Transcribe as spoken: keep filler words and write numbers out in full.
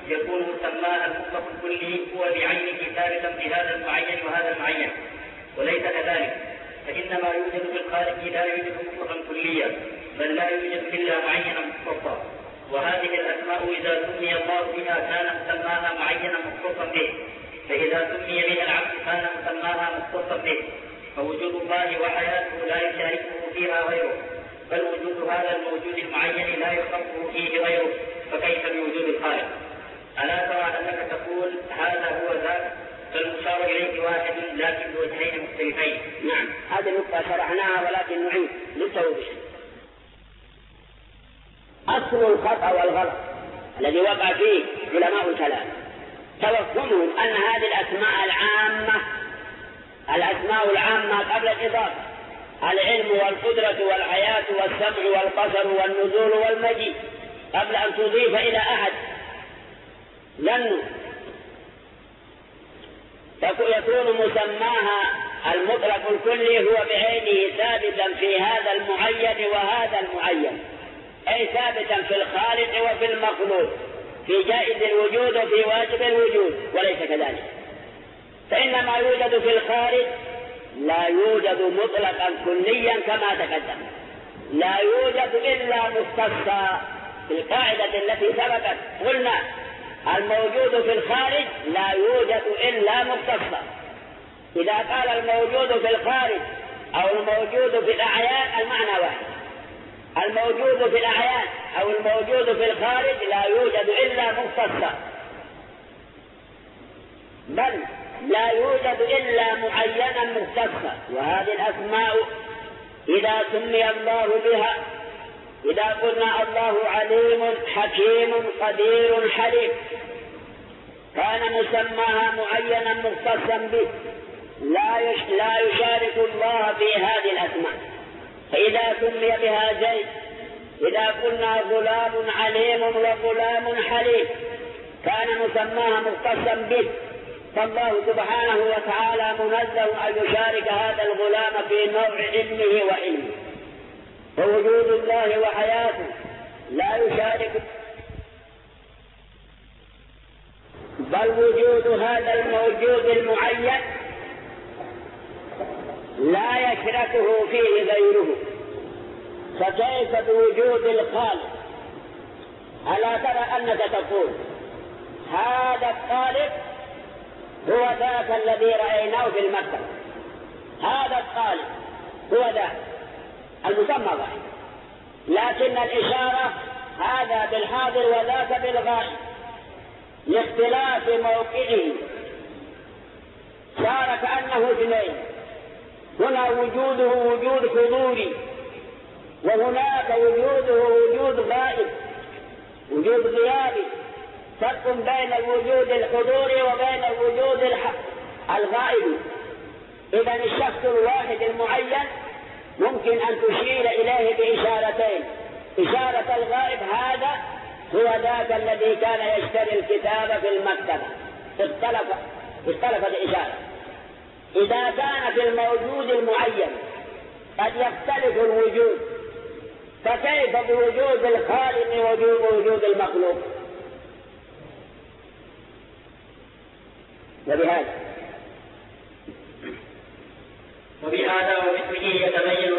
يكون مسماها المطلق الكلي هو بعينه ثابتا بهذا المعين وهذا المعين، وليس كذلك، فإنما يوجد في الخارج لا يوجد مطلقا كليا، بل لا يوجد إلا معينا مختصا. وهذه الأسماء إذا سمي الله بها كان مسماها معينا مختصا به، فإذا سمي بها العبد كان مسماها مختصا به. فوجود الله وحياته لا يشاركه فيها غيره، بل وجود هذا الموجود المعين لا يخلقه فيه غيره، فكيف بوجود الخالق؟ ألا ترى أنك تقول هذا هو ذاك، فالمشار إليه واحد لكن بوجهين مختلفين. نعم، هذه النقطة شرحناها ولكن نعيد للتوضيح. أصل الخطأ والغلط الذي وقع فيه علماء الكلام توهمهم أن هذه الأسماء العامة الأسماء العامة قبل الإضافة، العلم والقدرة والحياة والسمع والبصر والنزول والمجيء، قبل أن تضيف إلى أحد لأنه يكون مسماها المطلق الكلي هو بعينه ثابتا في هذا المعين وهذا المعين، أي ثابتا في الخالق وفي المخلوق، في جائز الوجود وفي واجب الوجود، وليس كذلك. فإن ما يوجد في الخارج لا يوجد مطلقا كليا كما تقدم، لا يوجد إلا مختصا. في القاعدة التي سبقت قلنا الموجود في الخارج لا يوجد إلا مختصا. إذا قال الموجود في الخارج أو الموجود في الأعيان المعنى واحد، الموجود في الأعيان أو الموجود في الخارج لا يوجد إلا مختصا، بل لا يوجد إلا معينا مختصا. وهذه الأسماء إذا سمي الله بها، إذا قلنا الله عليم حكيم قدير حليم، كان مسماها معينا مختصا به، لا لا يشارك الله في هذه الأسماء. فإذا سمي بها زيد، إذا قلنا غلام عليم وغلام حليم، كان مسماها مختصا به، فالله سبحانه وتعالى منزه أن يشارك هذا الغلام في نوع علمه وعلمه. فوجود الله وحياته لا يشارك، بل وجود هذا الموجود المعين لا يشركه فيه غيره. فكيف بوجود الخالق؟ ألا ترى أنك تقول هذا الخالق هو ذاك الذي رأيناه في المكتب، هذا الخالق هو ذاك المسمى واحد، لكن الإشارة هذا بالحاضر وذاك بالغائب لاختلاف موقعه، صار كأنه اثنين، هنا وجوده وجود حضوري وهناك وجوده وجود غائب، وجود غيابي، فرق بين الوجود الحضوري وبين الوجود الغائب. إذن الشخص الواحد المعين ممكن أن تشير إليه بإشارتين، إشارة الغائب هذا هو ذاك الذي كان يشتري الكتاب في المكتبة، اختلف اختلفت الإشارة. إذا كان في الموجود المعين قد يختلف الوجود، فكيف بوجود الخالق ووجود المخلوق؟ وبهذا وبهذا ومثله يتبين